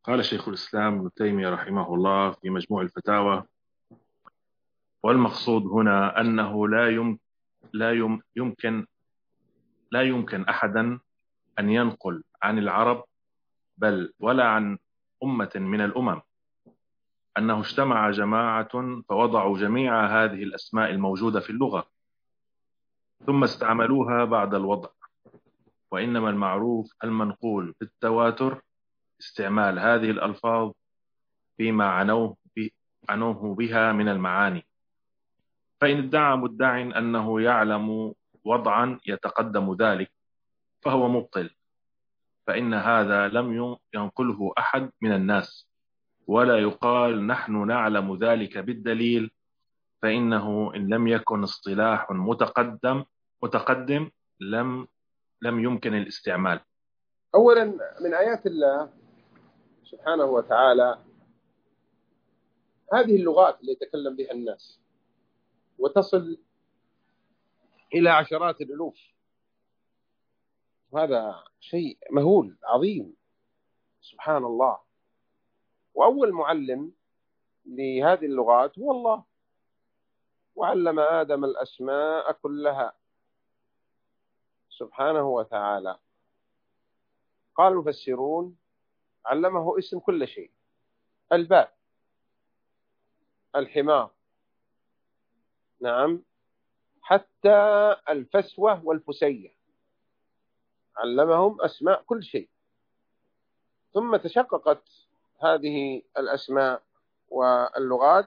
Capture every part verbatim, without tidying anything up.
قال شيخ الإسلام ابن تيمية رحمه الله في مجموع الفتاوى: والمقصود هنا أنه لا يم لا يم يمكن لا يمكن أحدا أن ينقل عن العرب، بل ولا عن أمة من الأمم، أنه اجتمع جماعة فوضعوا جميع هذه الأسماء الموجودة في اللغة ثم استعملوها بعد الوضع. وإنما المعروف المنقول بالتواتر استعمال هذه الألفاظ فيما عنوه, عنوه بها من المعاني. فإن ادعى مدع أنه يعلم وضعا يتقدم ذلك فهو مبطل، فإن هذا لم ينقله أحد من الناس، ولا يقال نحن نعلم ذلك بالدليل، فإنه إن لم يكن اصطلاح متقدم متقدم لم لم يمكن الاستعمال. أولا من آيات الله سبحانه وتعالى هذه اللغات اللي يتكلم بها الناس وتصل إلى عشرات الألوف، وهذا شيء مهول عظيم سبحان الله. وأول معلم لهذه اللغات هو الله، وعلم آدم الأسماء كلها سبحانه وتعالى. قال المفسرون علمه اسم كل شيء: الباب، الحمار، نعم، حتى الفسوة والفسية، علمهم أسماء كل شيء. ثم تشققت هذه الأسماء واللغات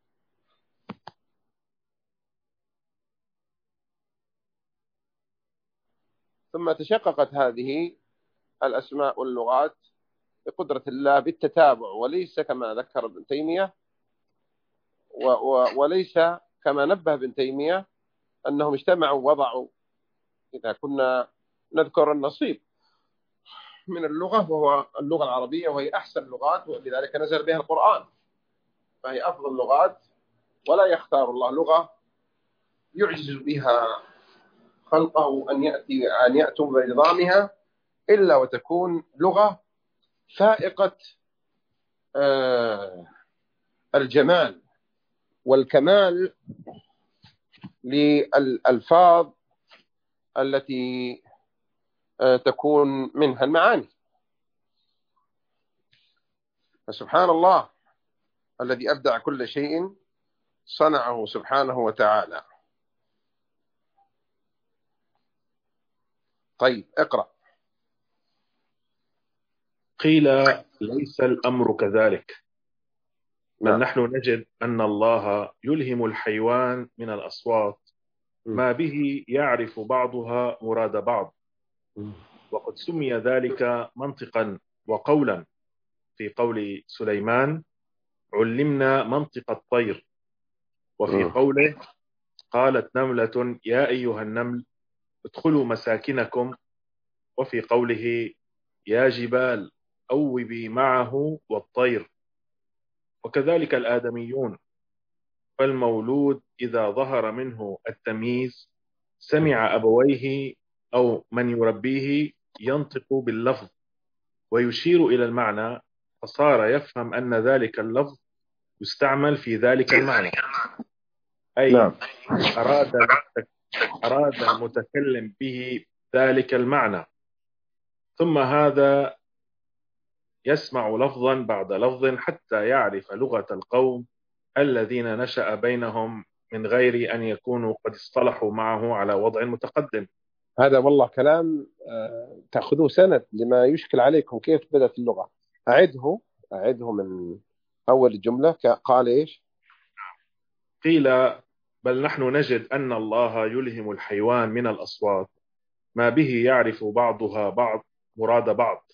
ثم تشققت هذه الأسماء واللغات بقدرة الله بالتتابع، وليس كما ذكر ابن تيمية و و وليس كما نبه ابن تيمية أنهم اجتمعوا ووضعوا. إذا كنا نذكر النصيب من اللغة وهو اللغة العربية، وهي أحسن اللغات ولذلك نزل بها القرآن، فهي أفضل اللغات، ولا يختار الله لغة يعجز بها خلقه أن يأتي أن يأتوا بنظامها إلا وتكون لغة فائقة آه الجمال والكمال للألفاظ التي آه تكون منها المعاني. فسبحان الله الذي أبدع كل شيء صنعه سبحانه وتعالى. طيب اقرأ. قيل ليس الأمر كذلك، بل نعم. نحن نجد أن الله يلهم الحيوان من الأصوات ما به يعرف بعضها مراد بعض، وقد سمي ذلك منطقا وقولا في قول سليمان: علمنا منطق الطير، وفي قوله: قالت نملة يا أيها النمل ادخلوا مساكنكم، وفي قوله: يا جبال أوبي معه والطير. وكذلك الآدميون، فالمولود إذا ظهر منه التمييز سمع أبويه أو من يربيه ينطق باللفظ ويشير إلى المعنى، فصار يفهم أن ذلك اللفظ يستعمل في ذلك المعنى، أي نعم. أراد أراد المتكلم به ذلك المعنى، ثم هذا يسمع لفظا بعد لفظ حتى يعرف لغة القوم الذين نشأ بينهم من غير أن يكونوا قد اصطلحوا معه على وضع متقدم. هذا والله كلام تأخذوه سند لما يشكل عليكم كيف بدأت اللغة. أعده أعده من أول الجملة. قال إيش؟ قيل بل نحن نجد أن الله يلهم الحيوان من الأصوات ما به يعرف بعضها بعض مراد بعض،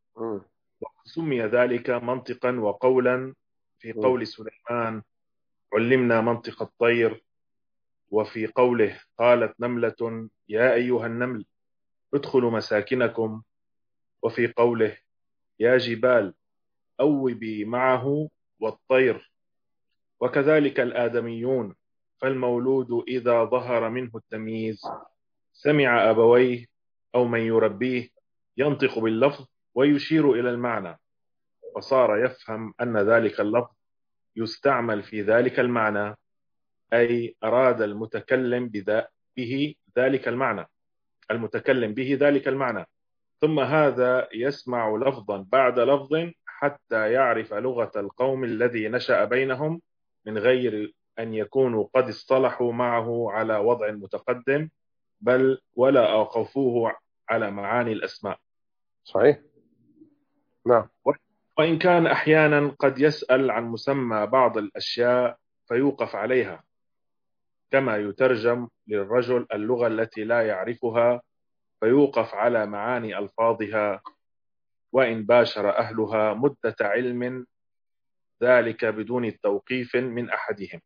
وسمي ذلك منطقا وقولا في قول سليمان: علمنا منطق الطير، وفي قوله: قالت نملة يا أيها النمل ادخلوا مساكنكم، وفي قوله: يا جبال أوبي معه والطير. وكذلك الآدميون، فالمولود إذا ظهر منه التمييز سمع أبويه أو من يربيه ينطق باللفظ ويشير إلى المعنى، وصار يفهم أن ذلك اللفظ يستعمل في ذلك المعنى، أي أراد المتكلم به ذلك المعنى المتكلم به ذلك المعنى ثم هذا يسمع لفظا بعد لفظ حتى يعرف لغة القوم الذي نشأ بينهم من غير أن يكونوا قد اصطلحوا معه على وضع متقدم، بل ولا أوقفوه على معاني الأسماء. صحيح. نعم. وإن كان أحيانا قد يسأل عن مسمى بعض الأشياء فيوقف عليها، كما يترجم للرجل اللغة التي لا يعرفها فيوقف على معاني ألفاظها، وإن باشر أهلها مدة علم ذلك بدون التوقيف من أحدهم.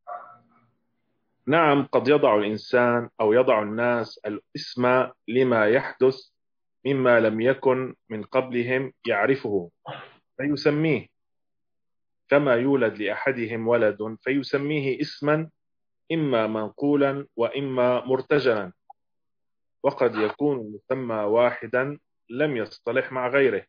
نعم، قد يضع الإنسان أو يضع الناس الاسم لما يحدث مما لم يكن من قبلهم يعرفه فيسميه، كما يولد لأحدهم ولد فيسميه اسما إما منقولا وإما مرتجلا، وقد يكون المسمى واحدا لم يصطلح مع غيره،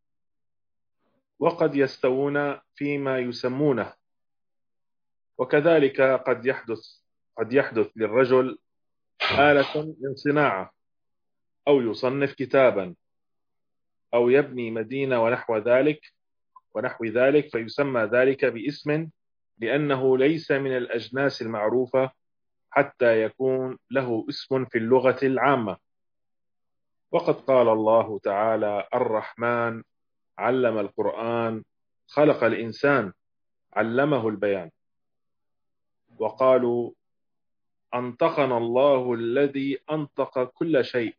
وقد يستوون فيما يسمونه. وكذلك قد يحدث قد يحدث للرجل آلة من صناعة، أو يصنف كتابا، أو يبني مدينة ونحو ذلك ونحو ذلك فيسمى ذلك باسم لأنه ليس من الأجناس المعروفة حتى يكون له اسم في اللغة العامة. وقد قال الله تعالى: الرحمن علم القرآن خلق الإنسان علمه البيان. وقالوا: أنطقنا الله الذي أنطق كل شيء.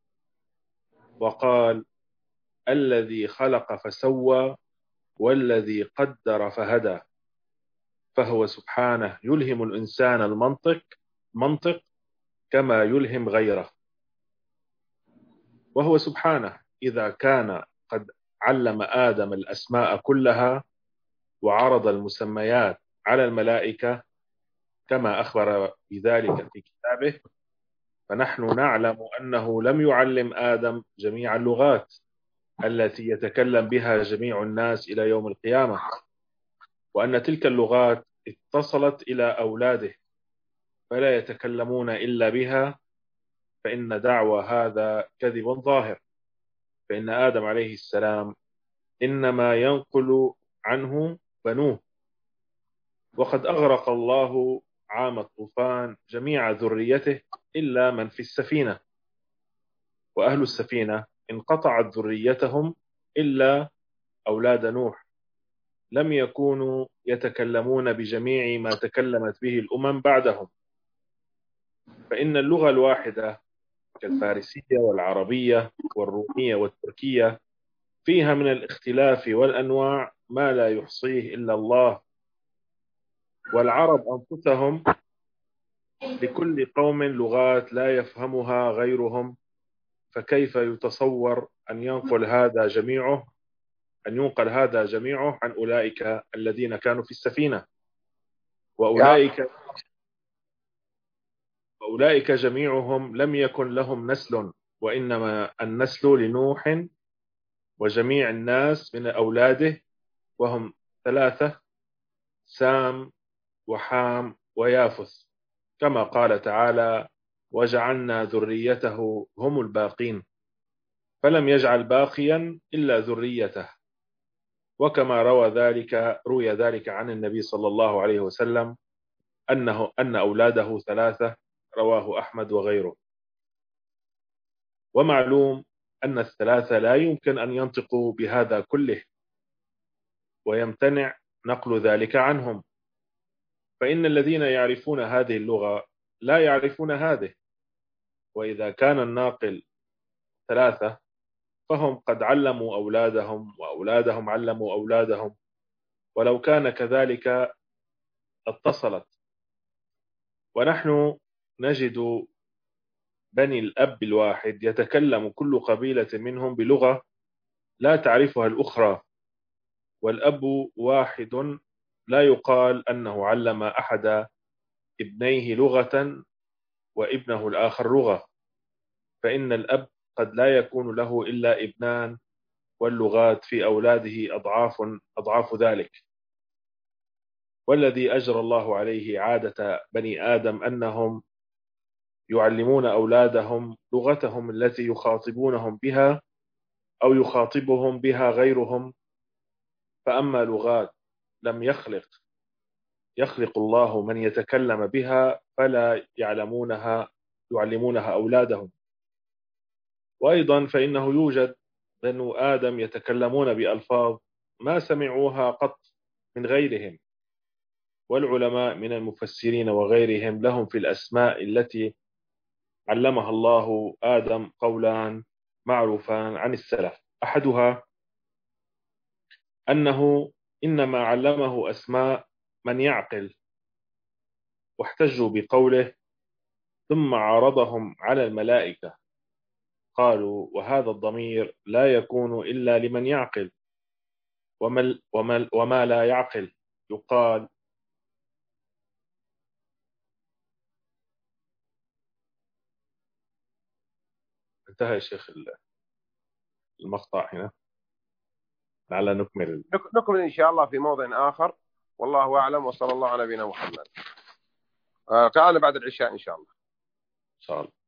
وقال: الذي خلق فسوى والذي قدر فهدى. فهو سبحانه يلهم الإنسان المنطق منطق كما يلهم غيره. وهو سبحانه إذا كان قد علم آدم الأسماء كلها وعرض المسميات على الملائكة كما أخبر بذلك في كتابه، فنحن نعلم أنه لم يعلم آدم جميع اللغات التي يتكلم بها جميع الناس إلى يوم القيامة، وأن تلك اللغات اتصلت إلى أولاده فلا يتكلمون إلا بها، فإن دعوى هذا كذب ظاهر، فإن آدم عليه السلام إنما ينقل عنه بنوه. وقد أغرق الله عام الطوفان جميع ذريته إلا من في السفينة، وأهل السفينة انقطعت ذريتهم إلا أولاد نوح، لم يكونوا يتكلمون بجميع ما تكلمت به الأمم بعدهم. فإن اللغة الواحدة كالفارسية والعربية والرومية والتركية فيها من الاختلاف والأنواع ما لا يحصيه إلا الله، والعرب أنفسهم لكل قوم لغات لا يفهمها غيرهم، فكيف يتصور أن ينقل هذا جميعه أن ينقل هذا جميعه عن أولئك الذين كانوا في السفينة؟ وأولئك وأولئك جميعهم لم يكن لهم نسل، وإنما النسل لنوح وجميع الناس من أولاده، وهم ثلاثة: سام وحام ويافث، كما قال تعالى: وجعلنا ذريته هم الباقين، فلم يجعل باقيا إلا ذريته. وكما روى ذلك روي ذلك عن النبي صلى الله عليه وسلم أنه أن أولاده ثلاثة، رواه أحمد وغيره. ومعلوم أن الثلاثة لا يمكن أن ينطقوا بهذا كله، ويمتنع نقل ذلك عنهم، فإن الذين يعرفون هذه اللغة لا يعرفون هذه. وإذا كان الناقل ثلاثة فهم قد علموا أولادهم وأولادهم علموا أولادهم، ولو كان كذلك اتصلت. ونحن نجد بني الأب الواحد يتكلم كل قبيلة منهم بلغة لا تعرفها الأخرى، والأب واحد لا يقال أنه علم أحد ابنيه لغة وابنه الآخر لغة، فإن الأب قد لا يكون له إلا ابنان واللغات في أولاده أضعاف أضعاف ذلك. والذي أجرى الله عليه عادة بني آدم أنهم يعلمون أولادهم لغتهم التي يخاطبونهم بها أو يخاطبهم بها غيرهم. فأما لغات لم يخلق يخلق الله من يتكلم بها فلا يعلمونها يعلمونها أولادهم. وأيضا فإنه يوجد بنو آدم يتكلمون بألفاظ ما سمعوها قط من غيرهم، والعلماء من المفسرين وغيرهم لهم في الأسماء التي علمها الله آدم قولان معروفان عن السلف. أحدها أنه إنما علمه أسماء من يعقل، واحتجوا بقوله ثم عرضهم على الملائكة قالوا وهذا الضمير لا يكون إلا لمن يعقل، وما, وما, وما لا يعقل يقال انتهى يا شيخ المقطع هنا، لعل نكمل. نكمل إن شاء الله في موضع آخر، والله أعلم، وصلى الله على نبينا محمد. آه تعالى بعد العشاء إن شاء الله. إن شاء الله.